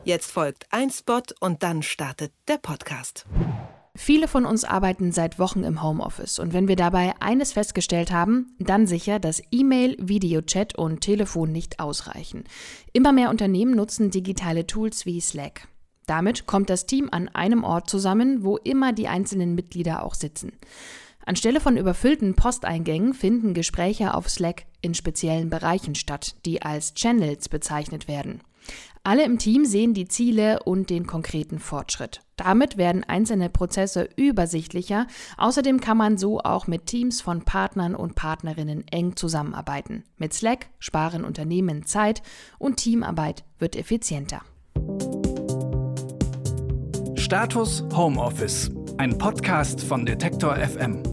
Jetzt folgt ein Spot und dann startet der Podcast. Viele von uns arbeiten seit Wochen im Homeoffice und wenn wir dabei eines festgestellt haben, dann sicher, dass E-Mail, Videochat und Telefon nicht ausreichen. Immer mehr Unternehmen nutzen digitale Tools wie Slack. Damit kommt das Team an einem Ort zusammen, wo immer die einzelnen Mitglieder auch sitzen. Anstelle von überfüllten Posteingängen finden Gespräche auf Slack in speziellen Bereichen statt, die als Channels bezeichnet werden. Alle im Team sehen die Ziele und den konkreten Fortschritt. Damit werden einzelne Prozesse übersichtlicher. Außerdem kann man so auch mit Teams von Partnern und Partnerinnen eng zusammenarbeiten. Mit Slack sparen Unternehmen Zeit und Teamarbeit wird effizienter. Status Homeoffice, ein Podcast von Detektor FM.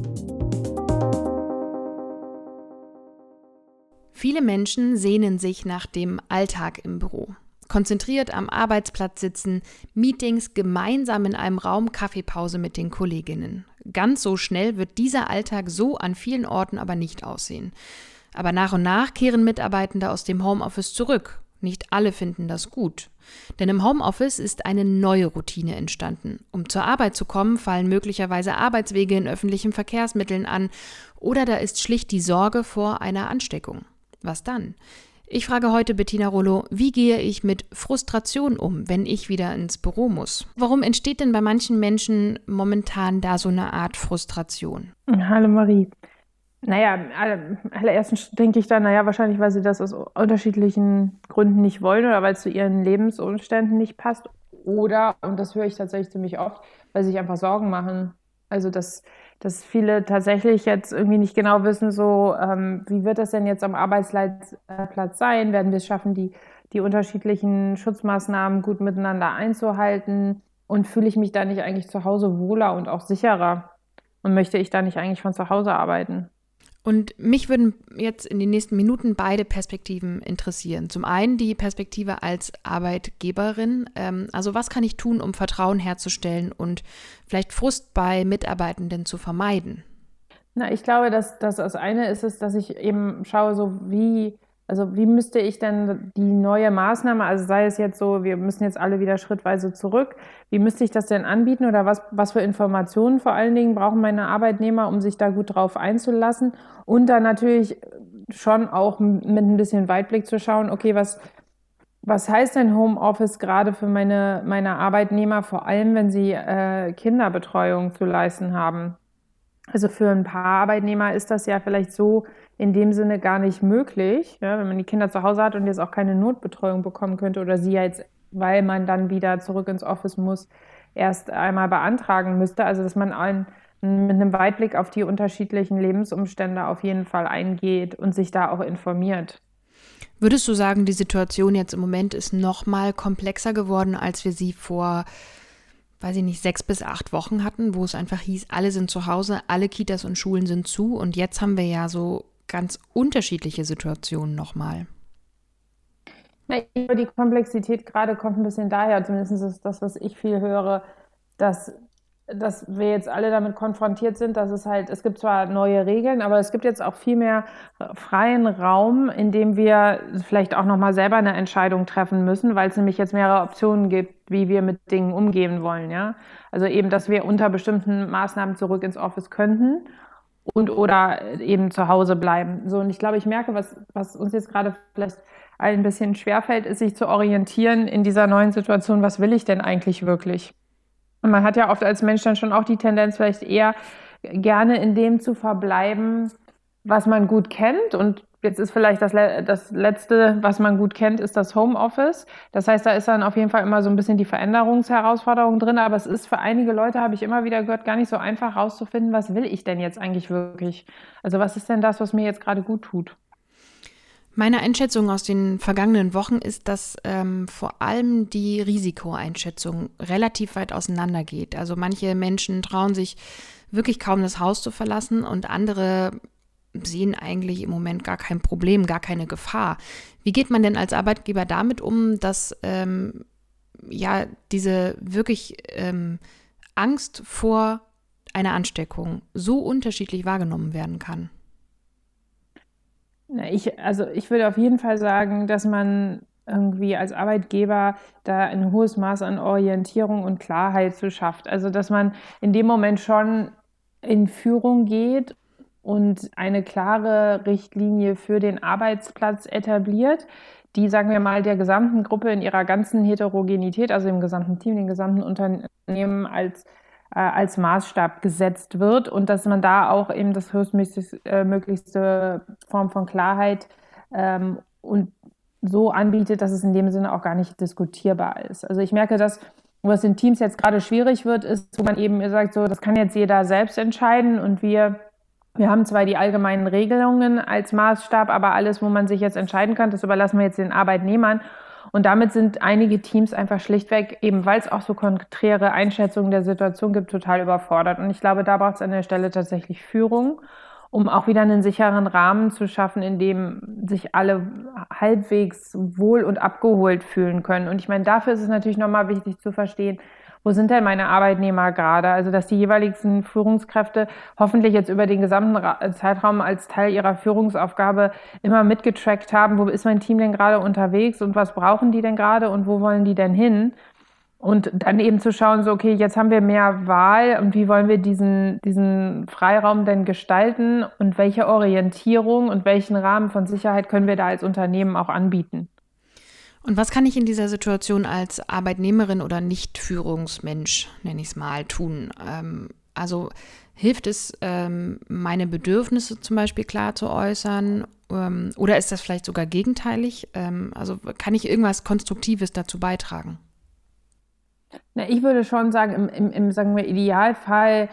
Viele Menschen sehnen sich nach dem Alltag im Büro. Konzentriert am Arbeitsplatz sitzen, Meetings gemeinsam in einem Raum, Kaffeepause mit den Kolleginnen. Ganz so schnell wird dieser Alltag so an vielen Orten aber nicht aussehen. Aber nach und nach kehren Mitarbeitende aus dem Homeoffice zurück. Nicht alle finden das gut. Denn im Homeoffice ist eine neue Routine entstanden. Um zur Arbeit zu kommen, fallen möglicherweise Arbeitswege in öffentlichen Verkehrsmitteln an oder da ist schlicht die Sorge vor einer Ansteckung. Was dann? Ich frage heute Bettina Rollo, wie gehe ich mit Frustration um, wenn ich wieder ins Büro muss? Warum entsteht denn bei manchen Menschen momentan da so eine Art Frustration? Hallo Marie. Allererstens denke ich dann, wahrscheinlich, weil sie das aus unterschiedlichen Gründen nicht wollen oder weil es zu ihren Lebensumständen nicht passt. Oder, und das höre ich tatsächlich ziemlich oft, weil sie sich einfach Sorgen machen. Also, dass viele tatsächlich jetzt irgendwie nicht genau wissen, wie wird das denn jetzt am Arbeitsplatz sein? Werden wir es schaffen, die unterschiedlichen Schutzmaßnahmen gut miteinander einzuhalten? Und fühle ich mich da nicht eigentlich zu Hause wohler und auch sicherer? Und möchte ich da nicht eigentlich von zu Hause arbeiten? Und mich würden jetzt in den nächsten Minuten beide Perspektiven interessieren. Zum einen die Perspektive als Arbeitgeberin. Also was kann ich tun, um Vertrauen herzustellen und vielleicht Frust bei Mitarbeitenden zu vermeiden? Ich glaube, dass das eine ist, dass ich eben schaue, wie müsste ich denn die neue Maßnahme, also sei es jetzt so, wir müssen jetzt alle wieder schrittweise zurück, wie müsste ich das denn anbieten oder was für Informationen vor allen Dingen brauchen meine Arbeitnehmer, um sich da gut drauf einzulassen und dann natürlich schon auch mit ein bisschen Weitblick zu schauen, okay, was heißt denn Homeoffice gerade für meine Arbeitnehmer, vor allem wenn sie Kinderbetreuung zu leisten haben? Also für ein paar Arbeitnehmer ist das ja vielleicht so in dem Sinne gar nicht möglich, ja, wenn man die Kinder zu Hause hat und jetzt auch keine Notbetreuung bekommen könnte oder sie jetzt, weil man dann wieder zurück ins Office muss, erst einmal beantragen müsste. Also dass man mit einem Weitblick auf die unterschiedlichen Lebensumstände auf jeden Fall eingeht und sich da auch informiert. Würdest du sagen, die Situation jetzt im Moment ist noch mal komplexer geworden, als wir sie vor 6 bis 8 Wochen hatten, wo es einfach hieß, alle sind zu Hause, alle Kitas und Schulen sind zu und jetzt haben wir ja so ganz unterschiedliche Situationen nochmal. Die Komplexität gerade kommt ein bisschen daher, zumindest ist das, was ich viel höre, dass wir jetzt alle damit konfrontiert sind, dass es gibt zwar neue Regeln, aber es gibt jetzt auch viel mehr freien Raum, in dem wir vielleicht auch nochmal selber eine Entscheidung treffen müssen, weil es nämlich jetzt mehrere Optionen gibt, wie wir mit Dingen umgehen wollen, ja. Also eben, dass wir unter bestimmten Maßnahmen zurück ins Office könnten oder eben zu Hause bleiben. So, und ich glaube, ich merke, was uns jetzt gerade vielleicht allen ein bisschen schwerfällt, ist, sich zu orientieren in dieser neuen Situation, was will ich denn eigentlich wirklich? Und man hat ja oft als Mensch dann schon auch die Tendenz, vielleicht eher gerne in dem zu verbleiben, was man gut kennt. Und jetzt ist vielleicht das Letzte, was man gut kennt, ist das Homeoffice. Das heißt, da ist dann auf jeden Fall immer so ein bisschen die Veränderungsherausforderung drin. Aber es ist für einige Leute, habe ich immer wieder gehört, gar nicht so einfach rauszufinden, was will ich denn jetzt eigentlich wirklich? Also was ist denn das, was mir jetzt gerade gut tut? Meine Einschätzung aus den vergangenen Wochen ist, dass vor allem die Risikoeinschätzung relativ weit auseinander geht. Also manche Menschen trauen sich wirklich kaum das Haus zu verlassen und andere sehen eigentlich im Moment gar kein Problem, gar keine Gefahr. Wie geht man denn als Arbeitgeber damit um, dass diese wirklich Angst vor einer Ansteckung so unterschiedlich wahrgenommen werden kann? Ich würde auf jeden Fall sagen, dass man irgendwie als Arbeitgeber da ein hohes Maß an Orientierung und Klarheit zu schafft. Also dass man in dem Moment schon in Führung geht und eine klare Richtlinie für den Arbeitsplatz etabliert, die, sagen wir mal, der gesamten Gruppe in ihrer ganzen Heterogenität, also im gesamten Team, dem gesamten Unternehmen als Maßstab gesetzt wird und dass man da auch eben das höchstmöglichste Form von Klarheit und so anbietet, dass es in dem Sinne auch gar nicht diskutierbar ist. Also ich merke, dass was in Teams jetzt gerade schwierig wird, ist, wo man eben sagt, so, das kann jetzt jeder selbst entscheiden und wir haben zwar die allgemeinen Regelungen als Maßstab, aber alles, wo man sich jetzt entscheiden kann, das überlassen wir jetzt den Arbeitnehmern. Und damit sind einige Teams einfach schlichtweg, eben weil es auch so konträre Einschätzungen der Situation gibt, total überfordert. Und ich glaube, da braucht es an der Stelle tatsächlich Führung, um auch wieder einen sicheren Rahmen zu schaffen, in dem sich alle halbwegs wohl und abgeholt fühlen können. Und ich meine, dafür ist es natürlich nochmal wichtig zu verstehen, wo sind denn meine Arbeitnehmer gerade? Also, dass die jeweiligen Führungskräfte hoffentlich jetzt über den gesamten Zeitraum als Teil ihrer Führungsaufgabe immer mitgetrackt haben, wo ist mein Team denn gerade unterwegs und was brauchen die denn gerade und wo wollen die denn hin? Und dann eben zu schauen, so, okay, jetzt haben wir mehr Wahl und wie wollen wir diesen Freiraum denn gestalten und welche Orientierung und welchen Rahmen von Sicherheit können wir da als Unternehmen auch anbieten? Und was kann ich in dieser Situation als Arbeitnehmerin oder Nicht-Führungsmensch, nenne ich es mal, tun? Also hilft es, meine Bedürfnisse zum Beispiel klar zu äußern? Oder ist das vielleicht sogar gegenteilig? Also kann ich irgendwas Konstruktives dazu beitragen? Na, ich würde schon sagen, im sagen wir, Idealfall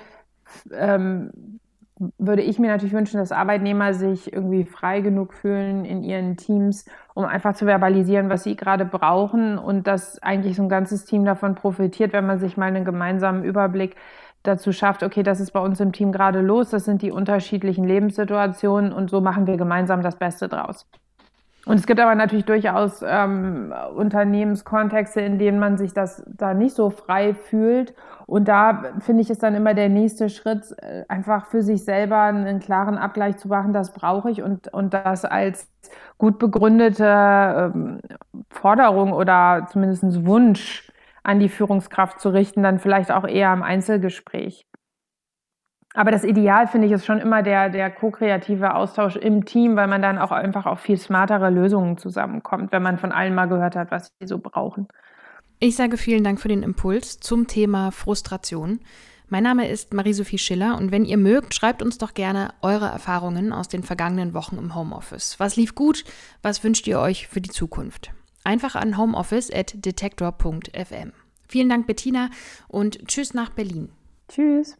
würde ich mir natürlich wünschen, dass Arbeitnehmer sich irgendwie frei genug fühlen in ihren Teams, um einfach zu verbalisieren, was sie gerade brauchen und dass eigentlich so ein ganzes Team davon profitiert, wenn man sich mal einen gemeinsamen Überblick dazu schafft, okay, das ist bei uns im Team gerade los, das sind die unterschiedlichen Lebenssituationen und so machen wir gemeinsam das Beste draus. Und es gibt aber natürlich durchaus Unternehmenskontexte, in denen man sich das da nicht so frei fühlt. Und da finde ich, ist dann immer der nächste Schritt, einfach für sich selber einen klaren Abgleich zu machen, das brauche ich und das als gut begründete Forderung oder zumindest Wunsch an die Führungskraft zu richten, dann vielleicht auch eher im Einzelgespräch. Aber das Ideal, finde ich, ist schon immer der ko-kreative Austausch im Team, weil man dann auch einfach auf viel smartere Lösungen zusammenkommt, wenn man von allen mal gehört hat, was sie so brauchen. Ich sage vielen Dank für den Impuls zum Thema Frustration. Mein Name ist Marie-Sophie Schiller und wenn ihr mögt, schreibt uns doch gerne eure Erfahrungen aus den vergangenen Wochen im Homeoffice. Was lief gut? Was wünscht ihr euch für die Zukunft? Einfach an homeoffice@detektor.fm. Vielen Dank, Bettina, und tschüss nach Berlin. Tschüss.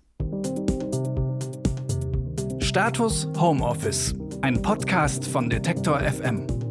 Status Homeoffice, ein Podcast von Detektor FM.